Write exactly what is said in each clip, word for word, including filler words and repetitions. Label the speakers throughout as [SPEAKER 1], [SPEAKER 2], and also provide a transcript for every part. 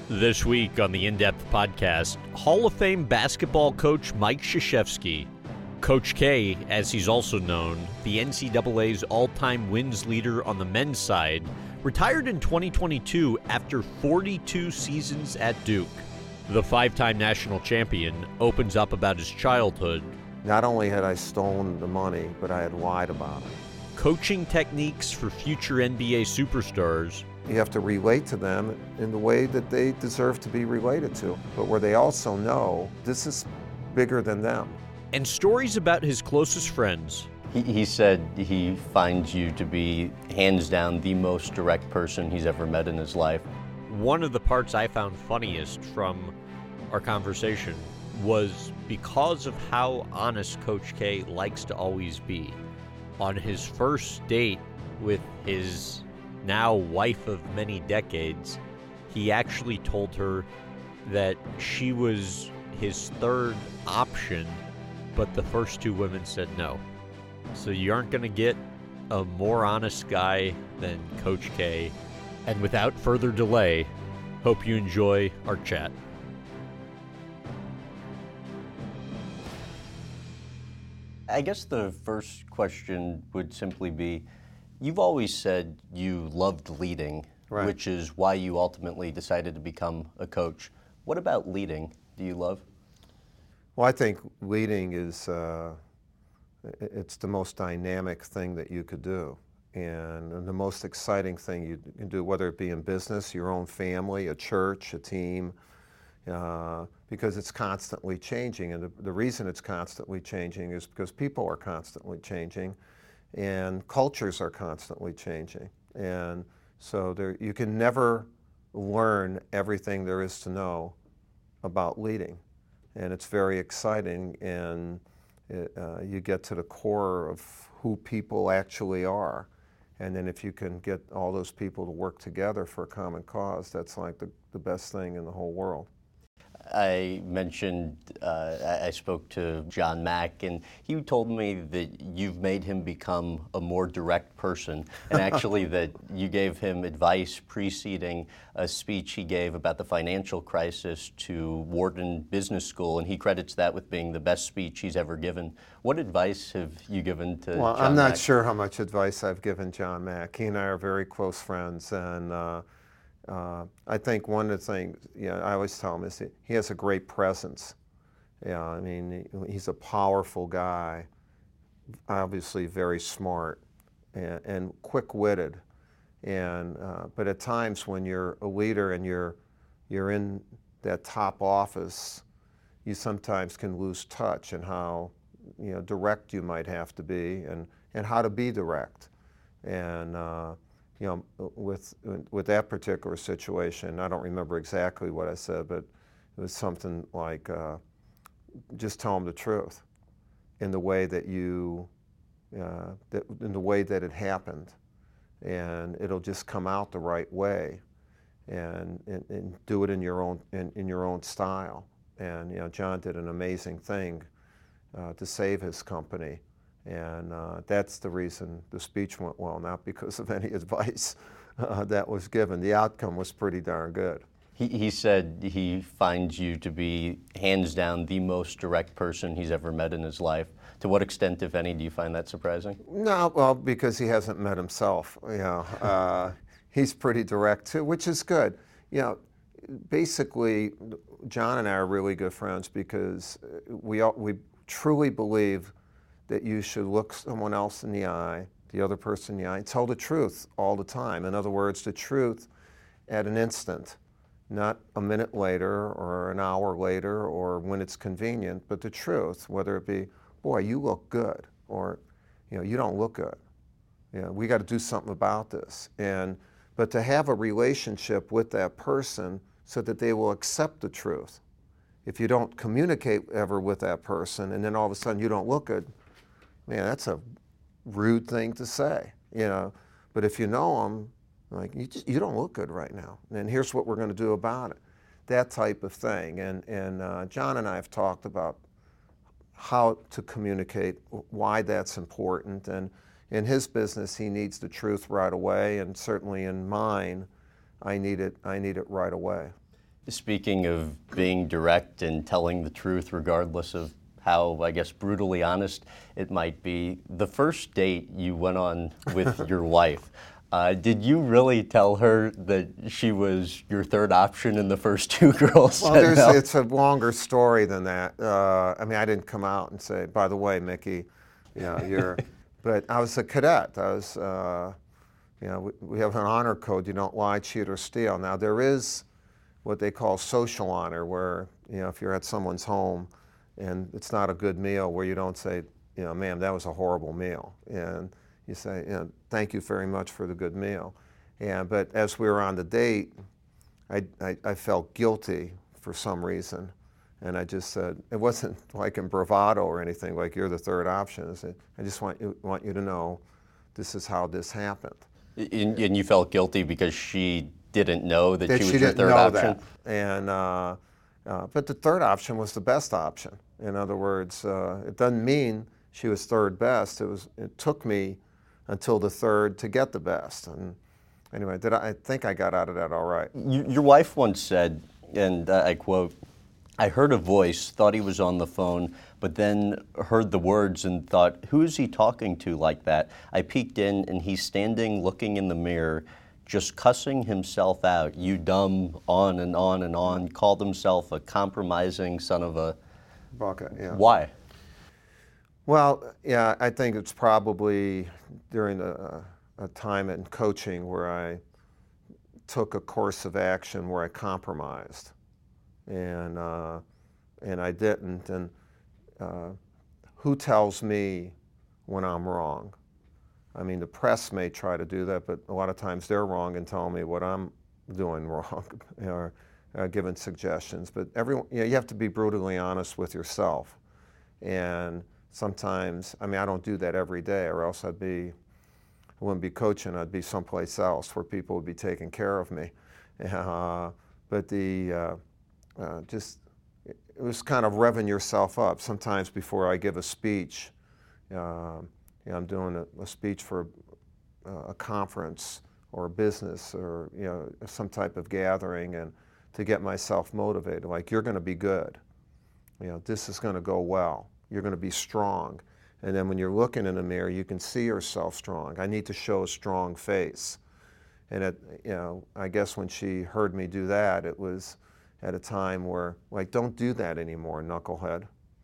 [SPEAKER 1] This week on the In-Depth podcast, Hall of Fame basketball coach Mike Krzyzewski. Coach K, as he's also known, the N C double A's all-time wins leader on the men's side, retired in twenty twenty-two after forty-two seasons at Duke. The five-time national champion opens up about his childhood.
[SPEAKER 2] Not only had I stolen the money, but I had lied about it.
[SPEAKER 1] Coaching techniques for future N B A superstars.
[SPEAKER 2] You have to relate to them in the way that they deserve to be related to, but where they also know this is bigger than them.
[SPEAKER 1] And stories about his closest friends.
[SPEAKER 3] He, he said he finds you to be, hands down, the most direct person he's ever met in his life.
[SPEAKER 1] One of the parts I found funniest from our conversation was because of how honest Coach K likes to always be. On his first date with his now wife of many decades, he actually told her that she was his third option, but the first two women said no. So you aren't going to get a more honest guy than Coach K. And without further delay, hope you enjoy our chat.
[SPEAKER 3] I guess the first question would simply be, you've always said you loved leading,
[SPEAKER 2] Right.
[SPEAKER 3] which is why you ultimately decided to become a coach. What about leading do you love?
[SPEAKER 2] Well, I think leading is, uh, it's the most dynamic thing that you could do. And the most exciting thing you can do, whether it be in business, your own family, a church, a team, uh, because it's constantly changing. And the, the reason it's constantly changing is because people are constantly changing and cultures are constantly changing. And so there, you can never learn everything there is to know about leading. And it's very exciting, and it, uh, you get to the core of who people actually are. And then if you can get all those people to work together for a common cause, that's like the, the best thing in the whole world.
[SPEAKER 3] I mentioned, uh, I I spoke to John Mack, and he told me that you've made him become a more direct person, and actually that you gave him advice preceding a speech he gave about the financial crisis to Wharton Business School, and he credits that with being the best speech he's ever given. What advice have you given to
[SPEAKER 2] Well,
[SPEAKER 3] John
[SPEAKER 2] I'm not
[SPEAKER 3] Mack?
[SPEAKER 2] sure how much advice I've given John Mack. He and I are very close friends, and uh, Uh, I think one of the things, you know, I always tell him is that he has a great presence. Yeah, I mean, he, he's a powerful guy, obviously very smart and, and quick-witted. And uh, but at times when you're a leader and you're you're in that top office, you sometimes can lose touch in how, you know, direct you might have to be, and and how to be direct. And uh, you know, with with that particular situation, I don't remember exactly what I said, but it was something like, uh, just tell them the truth in the way that you, uh, that, in the way that it happened, and it'll just come out the right way, and and, and do it in your own in, in your own style. And you know, John did an amazing thing uh, to save his company. And uh, that's the reason the speech went well, not because of any advice uh, that was given. The outcome was pretty darn good.
[SPEAKER 3] He, he said he finds you to be, hands down, the most direct person he's ever met in his life. To what extent, if any, do you find that surprising?
[SPEAKER 2] No, well, because he hasn't met himself. You know, uh, he's pretty direct too, which is good. You know, basically, John and I are really good friends because we all, we truly believe that you should look someone else in the eye, the other person in the eye, and tell the truth all the time. In other words, the truth at an instant, not a minute later or an hour later or when it's convenient, but the truth, whether it be, boy, you look good, or, you know, you don't look good. You know, we got to do something about this. And, but to have a relationship with that person so that they will accept the truth. If you don't communicate ever with that person and then all of a sudden you don't look good, man, that's a rude thing to say, you know. But if you know them, like, you just, you don't look good right now, and here's what we're going to do about it. That type of thing. And, and uh, John and I have talked about how to communicate, why that's important. And in his business, he needs the truth right away, and certainly in mine, I need it, I need it right away.
[SPEAKER 3] Speaking of being direct and telling the truth regardless of how, I guess, brutally honest it might be, the first date you went on with your wife, uh, did you really tell her that she was your third option and the first two girls
[SPEAKER 2] Well,
[SPEAKER 3] said
[SPEAKER 2] there's,
[SPEAKER 3] no?
[SPEAKER 2] it's a longer story than that. Uh, I mean, I didn't come out and say, by the way, Mickey, you know, you're, but I was a cadet. I was, uh, you know, we, we have an honor code. You don't lie, cheat, or steal. Now, there is what they call social honor, where, you know, if you're at someone's home and it's not a good meal, where you don't say, you know, ma'am, that was a horrible meal. And you say, you know, thank you very much for the good meal. And, but as we were on the date, I, I, I felt guilty for some reason. And I just said, it wasn't like in bravado or anything, like you're the third option. I said, I just want you, want you to know this is how this happened.
[SPEAKER 3] And, and you felt guilty because she didn't know that,
[SPEAKER 2] that
[SPEAKER 3] she was
[SPEAKER 2] she
[SPEAKER 3] your
[SPEAKER 2] didn't
[SPEAKER 3] third
[SPEAKER 2] know
[SPEAKER 3] option?
[SPEAKER 2] That. And, uh, uh, but the third option was the best option. In other words, uh, it doesn't mean she was third best. It was. It took me until the third to get the best. And anyway, did I, I think I got out of that all right.
[SPEAKER 3] You, your wife once said, and uh, I quote, "I heard a voice, thought he was on the phone, but then heard the words and thought, who is he talking to like that? I peeked in and he's standing looking in the mirror, just cussing himself out, you dumb," on and on and on, called himself a compromising son of a...
[SPEAKER 2] Bucket, yeah.
[SPEAKER 3] Why?
[SPEAKER 2] Well, yeah, I think it's probably during a, a time in coaching where I took a course of action where I compromised. And, uh, and I didn't. And uh, who tells me when I'm wrong? I mean, the press may try to do that, but a lot of times they're wrong and tell me what I'm doing wrong, or uh, giving suggestions. But everyone, you know, you have to be brutally honest with yourself. And sometimes, I mean, I don't do that every day, or else I'd be, I wouldn't be coaching. I'd be someplace else where people would be taking care of me. Uh, but the uh, uh, just it was kind of revving yourself up. Sometimes before I give a speech. Uh, You know, I'm doing a, a speech for a, a conference or a business or, you know, some type of gathering, and to get myself motivated, like, you're going to be good. You know, this is going to go well. You're going to be strong. And then when you're looking in the mirror, you can see yourself strong. I need to show a strong face. And, it, you know, I guess when she heard me do that, it was at a time where, like, don't do that anymore, knucklehead.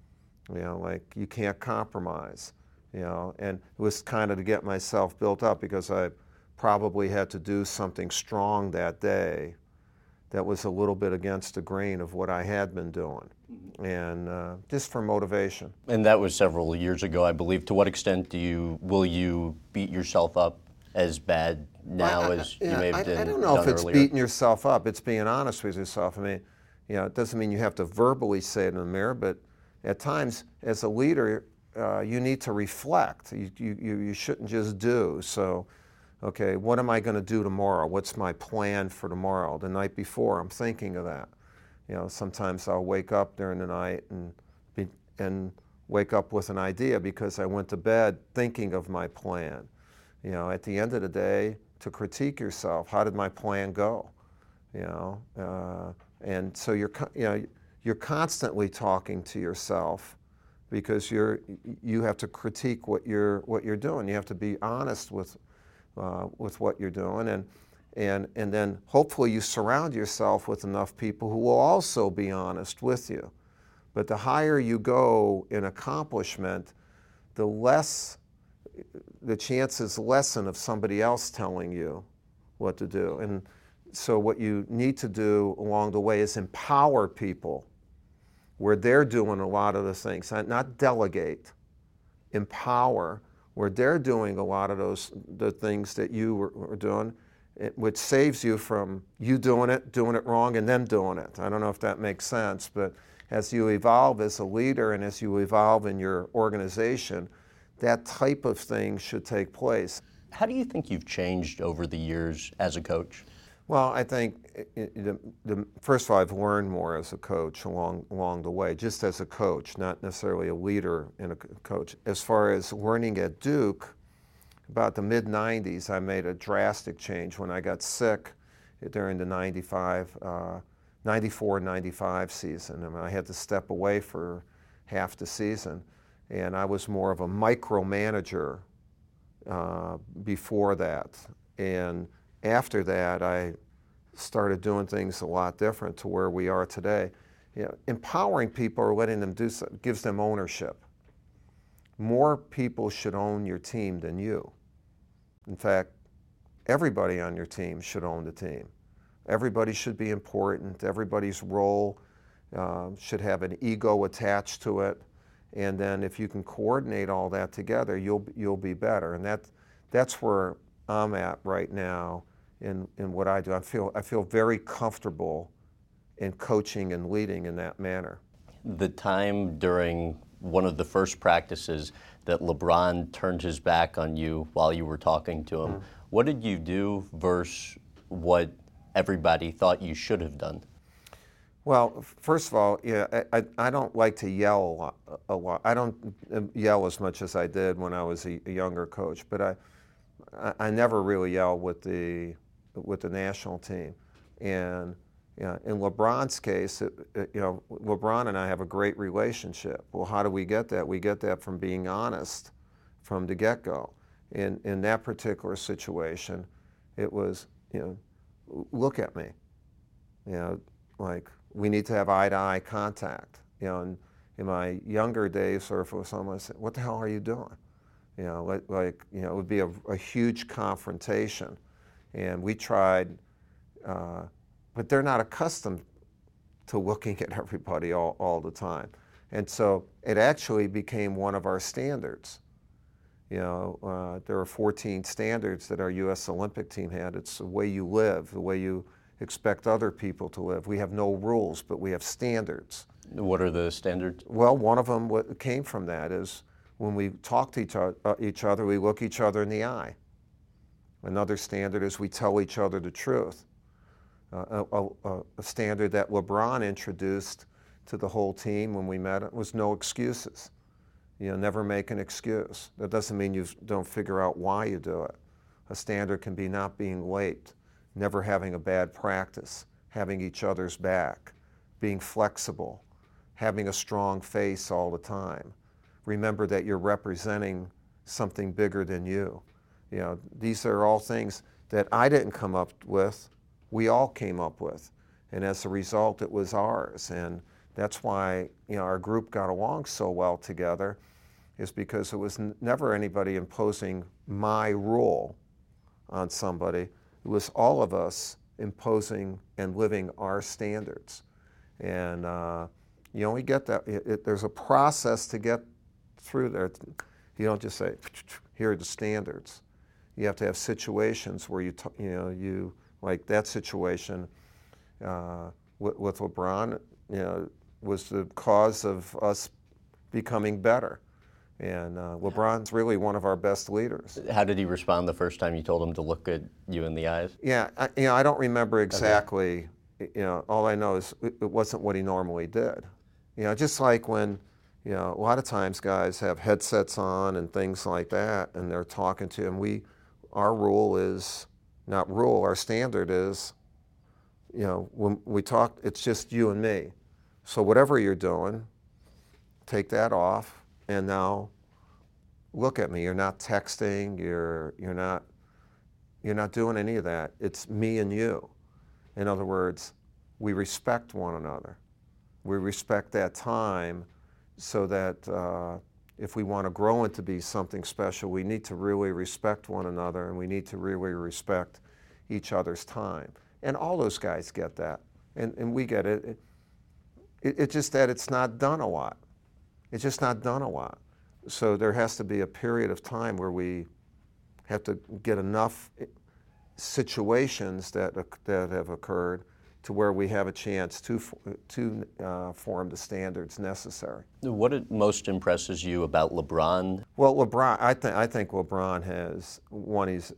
[SPEAKER 2] You know, like, you can't compromise. You know, and it was kind of to get myself built up, because I probably had to do something strong that day that was a little bit against the grain of what I had been doing, and uh, just for motivation.
[SPEAKER 3] And that was several years ago, I believe. To what extent do you will you beat yourself up as bad now
[SPEAKER 2] I, I,
[SPEAKER 3] as
[SPEAKER 2] yeah,
[SPEAKER 3] you may have
[SPEAKER 2] I,
[SPEAKER 3] done
[SPEAKER 2] I don't know if it's
[SPEAKER 3] earlier?
[SPEAKER 2] beating yourself up. It's being honest with yourself. I mean, you know, it doesn't mean you have to verbally say it in the mirror, but at times, as a leader, Uh, you need to reflect. You, you, you shouldn't just do. So, okay, what am I going to do tomorrow? What's my plan for tomorrow? The night before, I'm thinking of that. You know, sometimes I'll wake up during the night and be, and wake up with an idea because I went to bed thinking of my plan. You know, at the end of the day, to critique yourself, how did my plan go? You know, uh, and so you're, you know, you're constantly talking to yourself, because you're you have to critique what you're what you're doing. You have to be honest with uh, with what you're doing, and and and then hopefully you surround yourself with enough people who will also be honest with you. But the higher you go in accomplishment, the less the chances lessen of somebody else telling you what to do. And so what you need to do along the way is empower people where they're doing a lot of the things, not delegate, empower, where they're doing a lot of those the things that you were, were doing, it, which saves you from you doing it, doing it wrong, and then doing it. I don't know if that makes sense, but as you evolve as a leader and as you evolve in your organization, that type of thing should take place.
[SPEAKER 3] How do you think you've changed over the years as a coach?
[SPEAKER 2] Well, I think, it, it, the, the, first of all, I've learned more as a coach along along the way, just as a coach, not necessarily a leader and a coach. As far as learning at Duke, about the mid nineties, I made a drastic change when I got sick during the ninety-five uh, ninety-four ninety-five season. I mean, I had to step away for half the season, and I was more of a micromanager uh, before that. And after that, I started doing things a lot different to where we are today. You know, empowering people or letting them do something gives them ownership. More people should own your team than you. In fact, everybody on your team should own the team. Everybody should be important. Everybody's role uh, should have an ego attached to it. And then if you can coordinate all that together, you'll you'll be better. And that that's where I'm at right now in, in what I do. I feel I feel very comfortable in coaching and leading in that manner.
[SPEAKER 3] The time during one of the first practices that LeBron turned his back on you while you were talking to him, mm-hmm. what did you do versus what everybody thought you should have done?
[SPEAKER 2] Well, first of all, yeah, I, I, I don't like to yell a lot, a lot. I don't yell as much as I did when I was a, a younger coach, but I, I I never really yelled with the with the national team. And you know, in LeBron's case, it, it, you know, LeBron and I have a great relationship. Well, how do we get that? We get that from being honest from the get-go. In in that particular situation, it was, you know, look at me. You know, like, we need to have eye-to-eye contact. You know, in, in my younger days, or if it was someone said, "What the hell are you doing?" You know, like, like you know, it would be a, a huge confrontation, and we tried. Uh, but they're not accustomed to looking at everybody all, all the time, and so it actually became one of our standards. You know, uh, there are fourteen standards that our U S Olympic team had. It's the way you live, the way you expect other people to live. We have no rules, but we have standards.
[SPEAKER 3] What are the standards?
[SPEAKER 2] Well, one of them what came from that is when we talk to each other, uh, each other, we look each other in the eye. Another standard is we tell each other the truth. Uh, a, a, a standard that LeBron introduced to the whole team when we met was no excuses. You know, never make an excuse. That doesn't mean you don't figure out why you do it. A standard can be not being late, never having a bad practice, having each other's back, being flexible, having a strong face all the time. Remember that you're representing something bigger than you. You know, these are all things that I didn't come up with. We all came up with, and as a result, it was ours. And that's why, you know, our group got along so well together, is because it was n- never anybody imposing my rule on somebody. It was all of us imposing and living our standards. And uh, you only get that. It, it, there's a process to get through there. You don't just say, "Here are the standards." You have to have situations where you, t- you know, you. Like that situation uh, with, with LeBron, you know, was the cause of us becoming better. And uh, LeBron's really one of our best leaders.
[SPEAKER 3] How did he respond the first time you told him to look at you in the eyes?
[SPEAKER 2] Yeah, I, you know, I don't remember exactly. Okay. You know, all I know is it, it wasn't what he normally did. You know, just like when, you know, a lot of times guys have headsets on and things like that, and they're talking to him. We, our rule is. Not rule, our standard is, you know, when we talk, it's just you and me. So whatever you're doing, take that off, and now look at me. You're not texting, you're you're not you're not doing any of that. It's me and you. In other words, we respect one another. We respect that time so that uh, if we want to grow into be something special, we need to really respect one another, and we need to really respect each other's time. And all those guys get that, and, and we get it. It, It's just that it's not done a lot. It's just not done a lot. So there has to be a period of time where we have to get enough situations that, that have occurred to where we have a chance to, to uh, form the standards necessary.
[SPEAKER 3] What it most impresses you about LeBron?
[SPEAKER 2] Well, LeBron, I, th- I think LeBron has, one, he's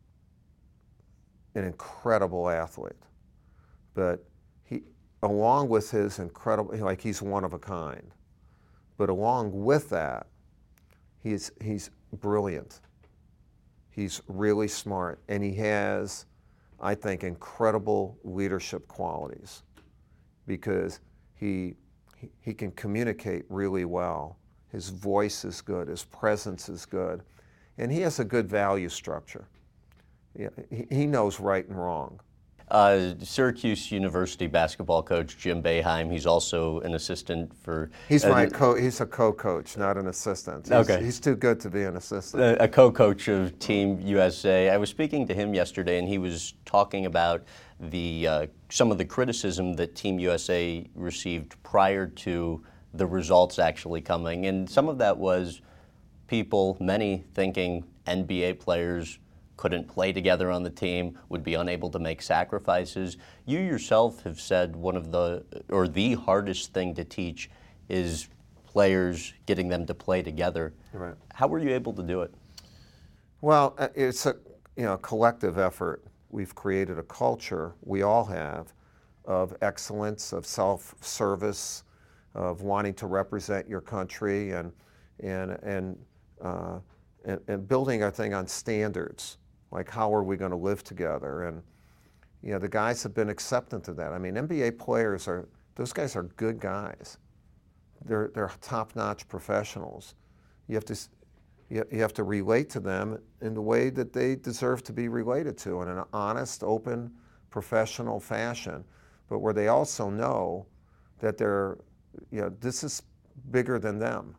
[SPEAKER 2] an incredible athlete, but he, along with his incredible, like he's one of a kind, but along with that, he's, he's brilliant. He's really smart, and he has, I think, incredible leadership qualities. because he, he, he can communicate really well. His voice is good, his presence is good, and he has a good value structure. Yeah, he, he knows right and wrong.
[SPEAKER 3] Uh, Syracuse University basketball coach Jim Boeheim, he's also an assistant for...
[SPEAKER 2] He's
[SPEAKER 3] uh,
[SPEAKER 2] my co- he's a co-coach, not an assistant. He's,
[SPEAKER 3] okay.
[SPEAKER 2] He's too good to be an assistant.
[SPEAKER 3] A, a co-coach of Team U S A. I was speaking to him yesterday, and he was talking about the uh, some of the criticism that Team U S A received prior to the results actually coming. And some of that was people, many thinking N B A players couldn't play together on the team, would be unable to make sacrifices. You yourself have said one of the, or the hardest thing to teach is players, getting them to play together.
[SPEAKER 2] Right.
[SPEAKER 3] How were you able to do it?
[SPEAKER 2] Well, it's a you know collective effort. We've created a culture, we all have, of excellence, of self-service, of wanting to represent your country, and and and uh, and, and building our thing on standards. Like, how are we going to live together? And, you know, the guys have been acceptant of that. I mean, N B A players are, those guys are good guys. They're, they're top-notch professionals. You have to, you, you have to relate to them in the way that they deserve to be related to, in an honest, open, professional fashion. But where they also know that they're, you know, this is bigger than them.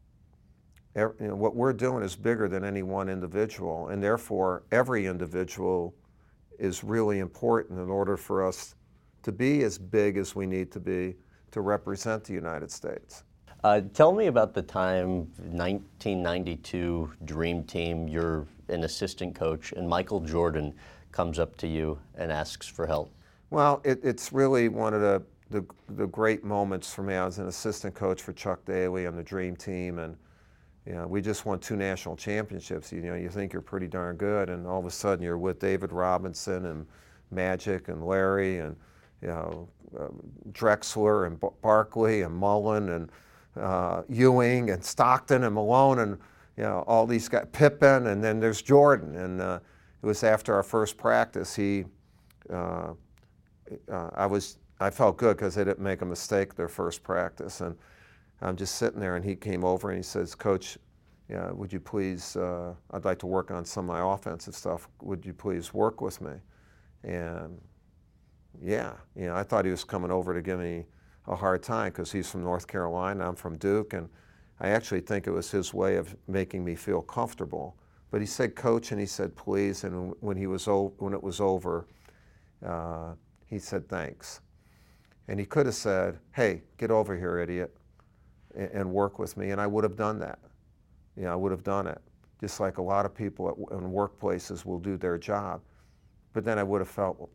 [SPEAKER 2] You know, what we're doing is bigger than any one individual, and therefore every individual is really important in order for us to be as big as we need to be to represent the United States.
[SPEAKER 3] Uh, tell me about the time, nineteen ninety-two Dream Team, you're an assistant coach, and Michael Jordan comes up to you and asks for help.
[SPEAKER 2] Well, it, it's really one of the, the, the great moments for me. I was an assistant coach for Chuck Daly on the Dream Team, and you know, we just won two national championships. You know, you think you're pretty darn good, and all of a sudden you're with David Robinson and Magic and Larry and you know uh, Drexler and B- Barkley and Mullen and uh, Ewing and Stockton and Malone and you know all these guys, Pippen, and then there's Jordan. And uh, it was after our first practice. He, uh, uh, I was, I felt good because they didn't make a mistake their first practice, and I'm just sitting there, and he came over and he says, "Coach, yeah, would you please, uh, I'd like to work on some of my offensive stuff. Would you please work with me?" And yeah, you know, I thought he was coming over to give me a hard time because he's from North Carolina, I'm from Duke, and I actually think it was his way of making me feel comfortable. But he said, "Coach," and he said, "Please," and when he was o- when it was over, uh, he said, "Thanks." And he could have said, "Hey, get over here, idiot, and work with me," and I would have done that. You know, I would have done it, just like a lot of people at, in workplaces will do their job. But then I would have felt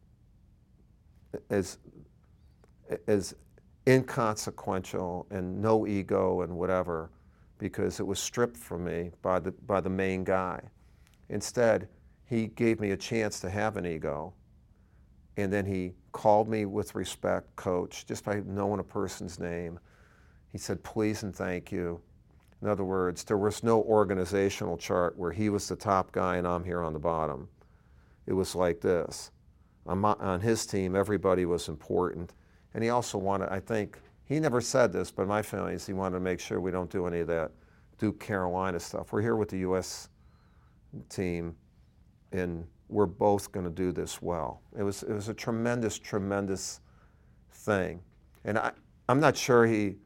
[SPEAKER 2] as as inconsequential and no ego and whatever, because it was stripped from me by the by the main guy. Instead, he gave me a chance to have an ego, and then he called me with respect, "Coach," just by knowing a person's name. He said, "Please and thank you." In other words, there was no organizational chart where he was the top guy and I'm here on the bottom. It was like this. On, my, on his team, everybody was important. And he also wanted, I think, he never said this, but my feeling is he wanted to make sure we don't do any of that Duke Carolina stuff. We're here with the U S team, and we're both going to do this well. It was, it was a tremendous, tremendous thing. And I, I'm not sure he,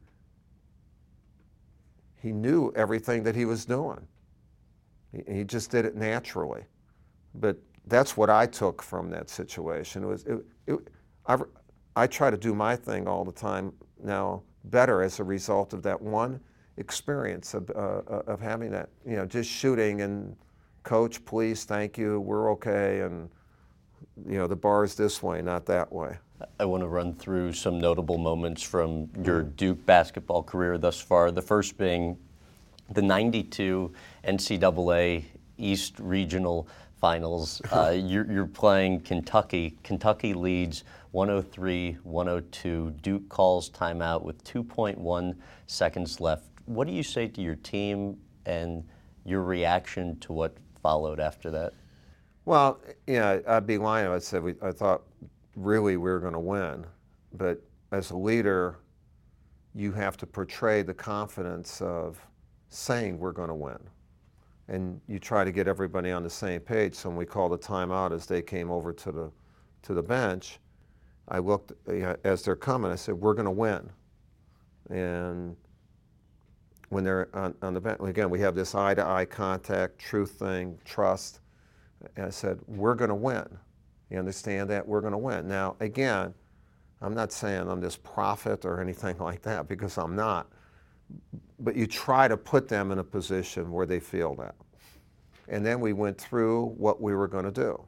[SPEAKER 2] He knew everything that he was doing. He, he just did it naturally. But that's what I took from that situation. It was, it, it, I, I try to do my thing all the time now better as a result of that one experience of, uh, of having that, you know, just shooting and, "Coach, please, thank you, we're okay, and you know, the bar's this way, not that way."
[SPEAKER 3] I want to run through some notable moments from your Duke basketball career thus far. The first being the ninety-two N C double A East Regional Finals. Uh, you're, you're playing Kentucky. Kentucky leads one oh three one oh two. Duke calls timeout with two point one seconds left. What do you say to your team and your reaction to what followed after that?
[SPEAKER 2] Well, yeah, I'd be lying if I said we, I thought really we were going to win. But as a leader, you have to portray the confidence of saying we're going to win. And you try to get everybody on the same page. So when we called a timeout as they came over to the, to the bench, I looked, as they're coming, I said, we're going to win. And when they're on, on the bench, again, we have this eye-to-eye contact, truth thing, trust. And I said, we're going to win. You understand that? We're going to win. Now, again, I'm not saying I'm this prophet or anything like that, because I'm not. But you try to put them in a position where they feel that. And then we went through what we were going to do.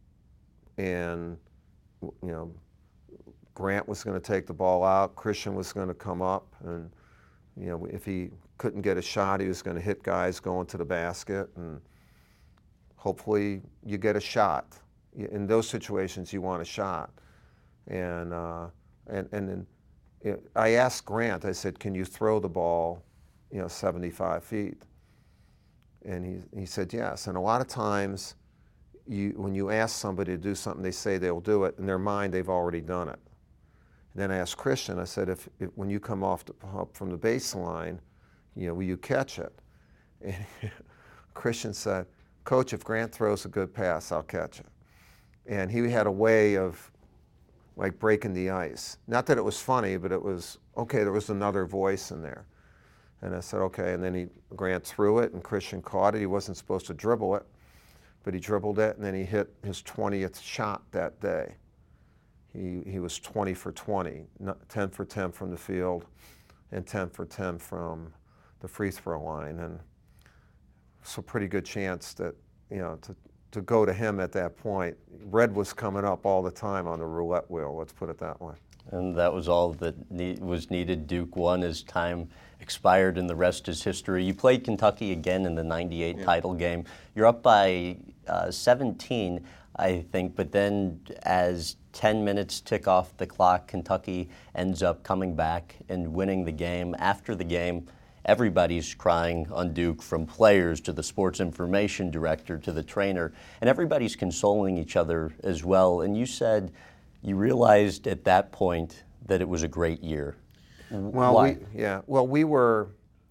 [SPEAKER 2] And, you know, Grant was going to take the ball out. Christian was going to come up. And, you know, if he couldn't get a shot, he was going to hit guys going to the basket. And hopefully you get a shot. In those situations, you want a shot. And, uh, and, and then it, I asked Grant, I said, can you throw the ball, you know, seventy-five feet? And he, he said yes. And a lot of times, you, when you ask somebody to do something, they say they'll do it. In their mind, they've already done it. And then I asked Christian, I said, if, if when you come off the, up from the baseline, you know, will you catch it? And Christian said, Coach, if Grant throws a good pass, I'll catch it. And he had a way of like breaking the ice. Not that it was funny, but it was, okay, there was another voice in there. And I said, okay, and then he, Grant threw it and Christian caught it. He wasn't supposed to dribble it, but he dribbled it and then he hit his twentieth shot that day. He, he was twenty for twenty, ten for ten from the field and ten for ten from the free throw line. And it's a pretty good chance that, you know, to, to go to him at that point. Red was coming up all the time on the roulette wheel, let's put it that way.
[SPEAKER 3] And that was all that ne- was needed. Duke won as time expired, and the rest is history. You played Kentucky again in the ninety-eight yeah. title game. You're up by uh, seventeen, I think, but then as ten minutes tick off the clock, Kentucky ends up coming back and winning the game. After the game, everybody's crying on Duke, from players to the sports information director to the trainer, and everybody's consoling each other as well. And you said you realized at that point that it was a great year.
[SPEAKER 2] Well,
[SPEAKER 3] Why?
[SPEAKER 2] We, yeah. Well, we were,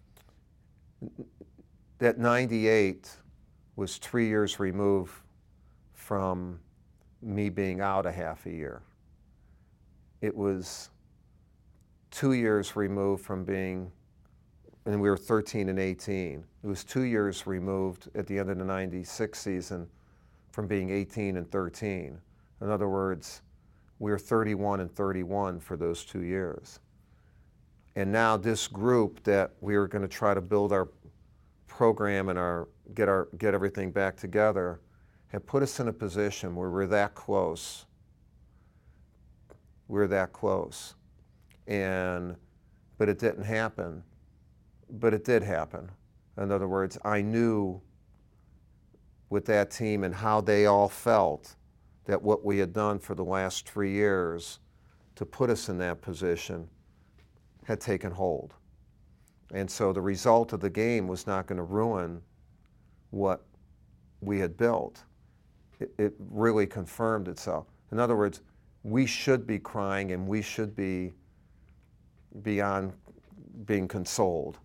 [SPEAKER 2] that ninety-eight was three years removed from me being out a half a year. It was two years removed from being, and we were thirteen and eighteen. It was two years removed at the end of the ninety-six season from being eighteen and thirteen. In other words, we were thirty-one and thirty-one for those two years. And now this group that we were going to try to build our program and our get our get everything back together had put us in a position where we're that close. We're that close. And but it didn't happen. But it did happen. In other words, I knew with that team and how they all felt that what we had done for the last three years to put us in that position had taken hold. And so the result of the game was not going to ruin what we had built. It, it really confirmed itself. In other words, we should be crying and we should be beyond being consoled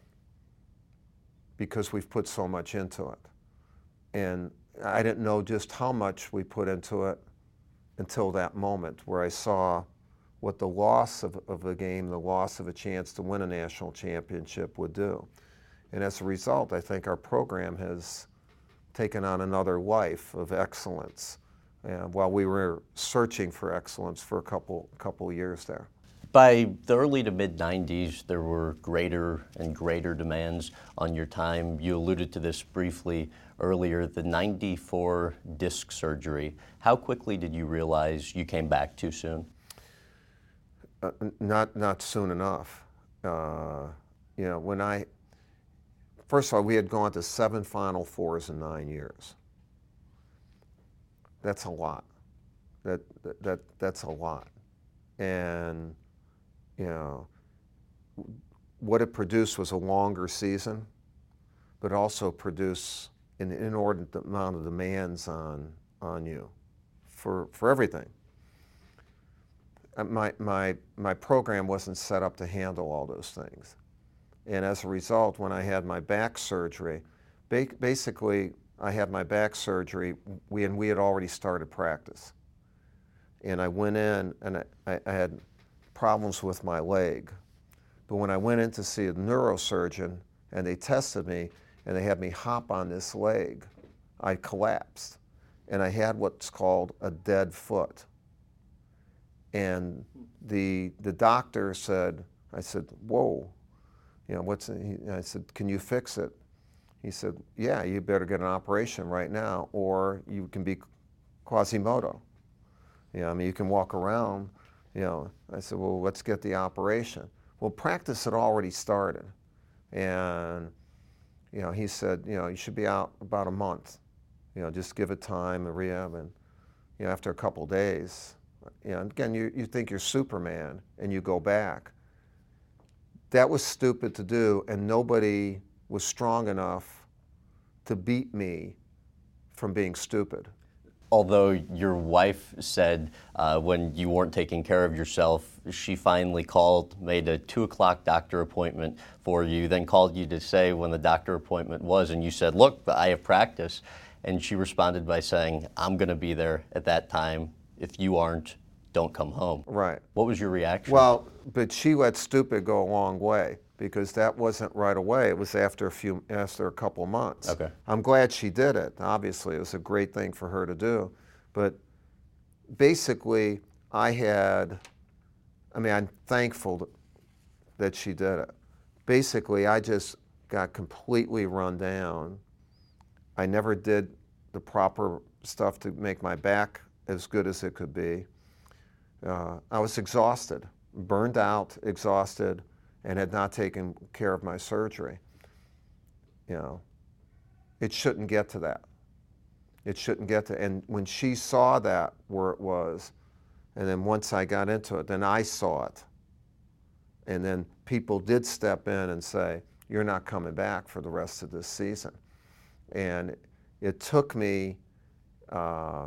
[SPEAKER 2] because we've put so much into it. And I didn't know just how much we put into it until that moment where I saw what the loss of, of the game, the loss of a chance to win a national championship would do. And as a result, I think our program has taken on another life of excellence uh, while we were searching for excellence for a couple, couple years there.
[SPEAKER 3] By the early to mid nineties, there were greater and greater demands on your time. You alluded to this briefly earlier, the ninety-four disc surgery. How quickly did you realize you came back too soon?
[SPEAKER 2] Uh, not not soon enough. Uh, you know, when I, first of all, we had gone to seven Final Fours in nine years. That's a lot. That that, that that's a lot. And you know, what it produced was a longer season, but also produced an inordinate amount of demands on on you for for everything. uh, my, my, my program wasn't set up to handle all those things. And as a result, when I had my back surgery, ba basically I had my back surgery, we, and we had already started practice. And I went in and I, I had problems with my leg. But when I went in to see a neurosurgeon and they tested me and they had me hop on this leg, I collapsed. And I had what's called a dead foot. And the, the doctor said, I said, whoa, you know, what's, he, I said, can you fix it? He said, yeah, you better get an operation right now or you can be Quasimodo. You know, I mean, you can walk around, you know. I said, well, let's get the operation. Well, practice had already started. And, you know, he said, you know, you should be out about a month. You know, just give it time and rehab. And, you know, after a couple days, you know, again, you, you think you're Superman and you go back. That was stupid to do, and nobody was strong enough to beat me from being stupid.
[SPEAKER 3] Although your wife said uh, when you weren't taking care of yourself, she finally called, made a two o'clock doctor appointment for you, then called you to say when the doctor appointment was, and you said, look, I have practice. And she responded by saying, I'm going to be there at that time. If you aren't, don't come home.
[SPEAKER 2] Right.
[SPEAKER 3] What was your reaction?
[SPEAKER 2] Well, but she let stupid go a long way, because that wasn't right away. It was after a few, after a couple months.
[SPEAKER 3] Okay.
[SPEAKER 2] I'm glad she did it. Obviously, it was a great thing for her to do. But basically, I had, I mean, I'm thankful that she did it. Basically, I just got completely run down. I never did the proper stuff to make my back as good as it could be. Uh, I was exhausted, burned out, exhausted, and had not taken care of my surgery. You know, it shouldn't get to that. It shouldn't get to, and when she saw that where it was, and then once I got into it, then I saw it. And then people did step in and say, you're not coming back for the rest of this season. And it took me, uh,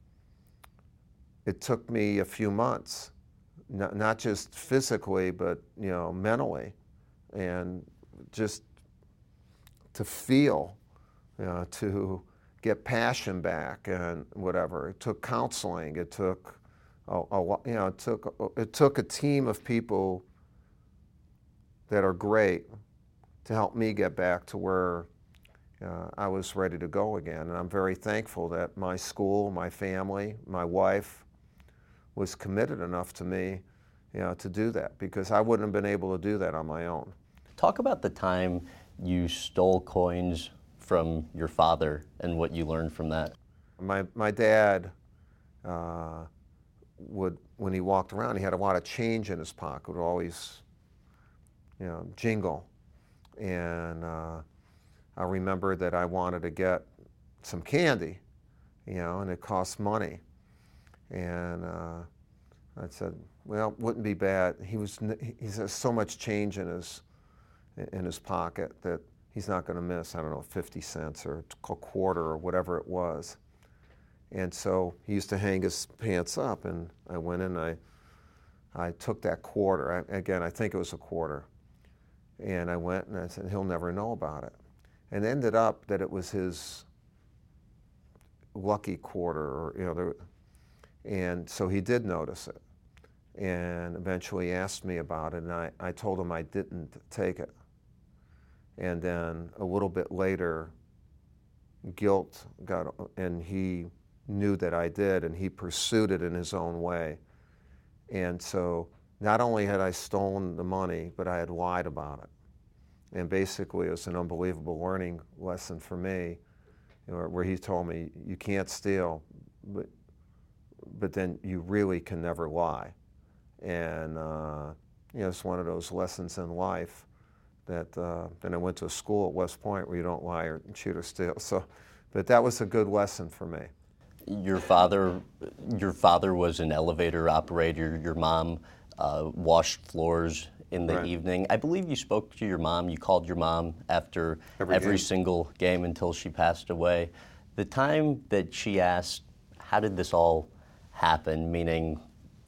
[SPEAKER 2] it took me a few months, not, not just physically, but, you know, mentally, and just to feel, you know, to get passion back and whatever. It took counseling. It took, a, a, you know, it took, it took a team of people that are great to help me get back to where uh, I was ready to go again. And I'm very thankful that my school, my family, my wife was committed enough to me, you know, to do that, because I wouldn't have been able to do that on my own.
[SPEAKER 3] Talk about the time you stole coins from your father and what you learned from that.
[SPEAKER 2] My, my dad uh, would, when he walked around, he had a lot of change in his pocket, would always, you know, jingle. And uh, I remember that I wanted to get some candy, you know, and it cost money. And uh, I said, well, wouldn't be bad. He was, he has so much change in his, in his pocket that he's not going to miss, I don't know, fifty cents or a quarter or whatever it was. And so he used to hang his pants up, and I went in, and I, I took that quarter. I, again, I think it was a quarter. And I went and I said, he'll never know about it. And it ended up that it was his lucky quarter, or, you know, there, and so he did notice it. And eventually he asked me about it, and I, I told him I didn't take it. And then a little bit later, guilt got, and he knew that I did, and he pursued it in his own way. And so not only had I stolen the money, but I had lied about it. And basically it was an unbelievable learning lesson for me, you know, where he told me, you can't steal, but, but then you really can never lie. And uh, you know, it's one of those lessons in life that uh, then I went to a school at West Point where you don't lie or cheat or steal. So, but that was a good lesson for me.
[SPEAKER 3] Your father, your father was an elevator operator. Your mom uh, washed floors in the
[SPEAKER 2] Right.
[SPEAKER 3] evening. I believe you spoke to your mom. You called your mom after
[SPEAKER 2] Every
[SPEAKER 3] every
[SPEAKER 2] game.
[SPEAKER 3] single game until she passed away. The time that she asked, how did this all happen? Meaning,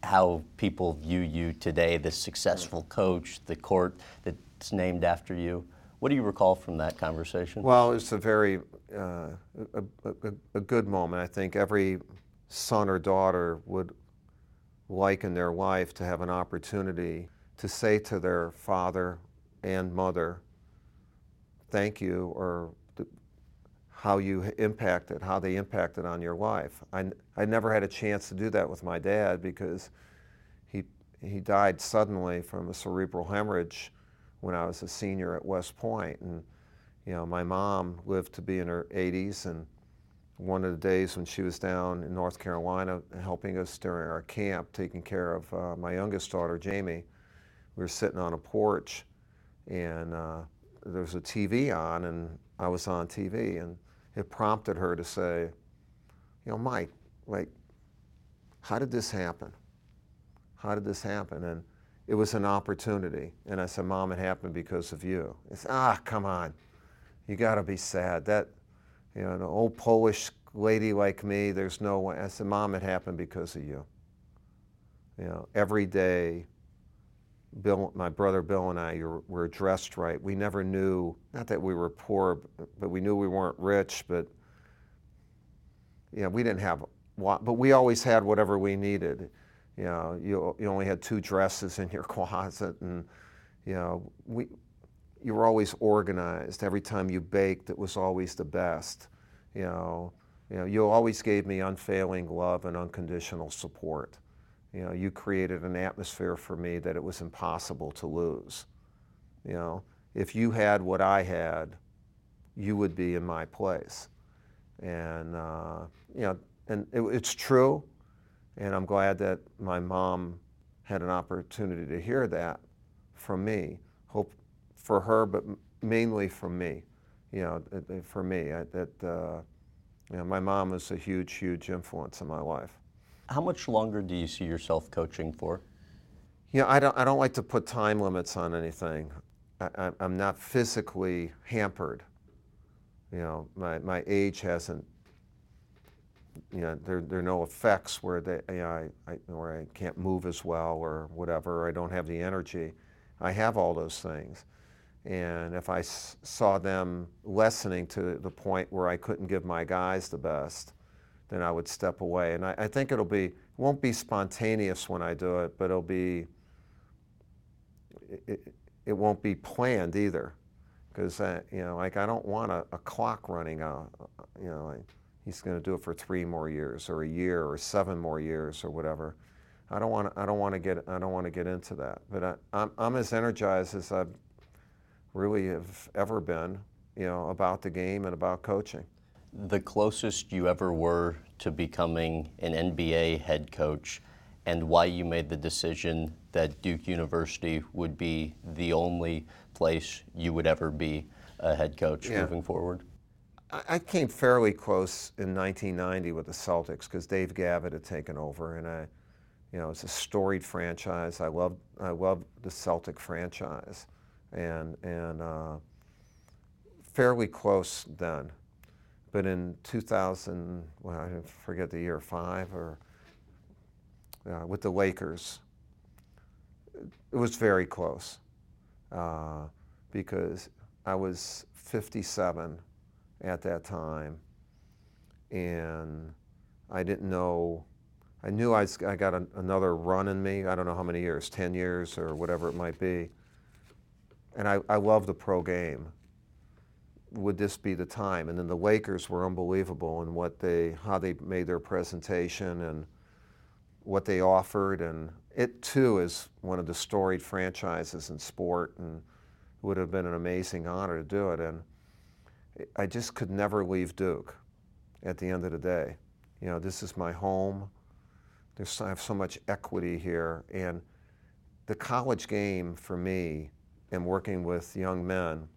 [SPEAKER 3] how people view you today, the successful coach, the court that's named after you. What do you recall from that conversation?
[SPEAKER 2] Well, it's a very uh, a, a, a good moment. I think every son or daughter would like in their life to have an opportunity to say to their father and mother, thank you, or th- how you impacted, how they impacted on your life. I, I never had a chance to do that with my dad because he, he died suddenly from a cerebral hemorrhage when I was a senior at West Point. And you know, my mom lived to be in her eighties, and one of the days when she was down in North Carolina helping us during our camp, taking care of uh, my youngest daughter, Jamie, we were sitting on a porch, and uh, there was a T V on, and I was on T V, and it prompted her to say, you know, Mike, like, how did this happen? How did this happen? And it was an opportunity. And I said, Mom, it happened because of you. It's, ah, come on. You gotta be sad. That, you know, an old Polish lady like me, there's no way. I said, Mom, it happened because of you. You know, every day, Bill, my brother Bill and I were, were dressed right. We never knew, not that we were poor, but we knew we weren't rich, but you know, we didn't have, but we always had whatever we needed. You know, you, you only had two dresses in your closet, and you know, we, you were always organized. Every time you baked, it was always the best. You know, you know, you always gave me unfailing love and unconditional support. You know, you created an atmosphere for me that it was impossible to lose. You know, if you had what I had, you would be in my place. And uh, you know, and it, it's true. And I'm glad that my mom had an opportunity to hear that from me. Hope for her, but mainly from me. You know, for me, I, that uh, you know, my mom was a huge, huge influence in my life.
[SPEAKER 3] How much longer do you see yourself coaching for?
[SPEAKER 2] You know, I don't. I don't like to put time limits on anything. I, I, I'm not physically hampered. You know, my my age hasn't. You know, there, there are no effects where they, you know, I, I, where I can't move as well or whatever, or I don't have the energy. I have all those things. And if I s- saw them lessening to the point where I couldn't give my guys the best, then I would step away. And I, I think it'll be, it won't be spontaneous when I do it, but it'll be, it, it won't be planned either. Because, you know, like I don't want a, a clock running out, you know, like, he's going to do it for three more years, or a year, or seven more years, or whatever. I don't want. I don't want to get. I don't want to get into that. But I, I'm, I'm as energized as I really have ever been, you know, about the game and about coaching.
[SPEAKER 3] The closest you ever were to becoming an N B A head coach, and why you made the decision that Duke University would be the only place you would ever be a head coach
[SPEAKER 2] Yeah.
[SPEAKER 3] moving forward.
[SPEAKER 2] I came fairly close in nineteen ninety with the Celtics because Dave Gavitt had taken over, and I, you know, it's a storied franchise. I love, I love the Celtic franchise, and and uh, fairly close then. But in two thousand, well, I forget the year, five or uh, with the Lakers, it was very close uh, because I was fifty-seven. At that time, and I didn't know, I knew I, was, I got a, another run in me, I don't know how many years, ten years or whatever it might be, and I, I love the pro game. Would this be the time? And then the Lakers were unbelievable in what they, how they made their presentation and what they offered, and it too is one of the storied franchises in sport, and it would have been an amazing honor to do it. And I just could never leave Duke at the end of the day. You know, this is my home. There's, I have so much equity here. And the college game for me and working with young men,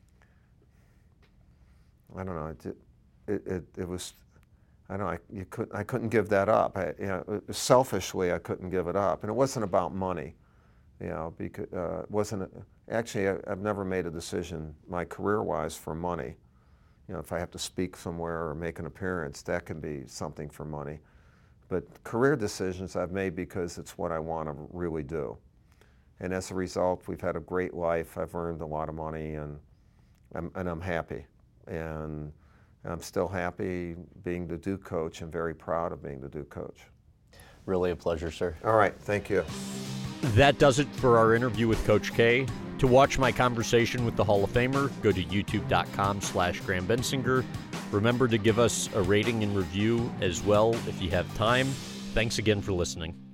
[SPEAKER 2] I don't know, it, it, it, it was, I don't know, I, you could, I couldn't give that up. I, you know, selfishly, I couldn't give it up. And it wasn't about money. You know, because uh, it wasn't, a, actually, I, I've never made a decision, my career-wise, for money. You know, if I have to speak somewhere or make an appearance, that can be something for money. But career decisions I've made because it's what I want to really do. And as a result, we've had a great life. I've earned a lot of money, and I'm, and I'm happy. And I'm still happy being the Duke coach and very proud of being the Duke coach.
[SPEAKER 3] Really a pleasure, sir.
[SPEAKER 2] All right, thank you.
[SPEAKER 1] That does it for our interview with Coach K. To watch my conversation with the Hall of Famer, go to youtube.com slash Graham Bensinger. Remember to give us a rating and review as well if you have time. Thanks again for listening.